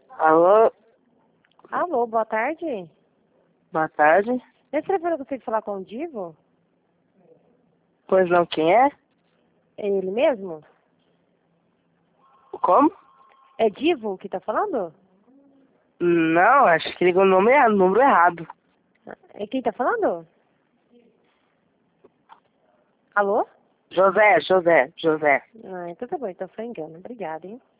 Alô, Alô, boa tarde. boa tarde. Esse telefone eu consigo falar com o Divo? Pois não, quem é? É ele mesmo? Como? É Divo que tá falando? Não, acho que ligou o número errado. É quem tá falando? Alô? José. Ah, então tá bom, então foi engano. Obrigada, hein?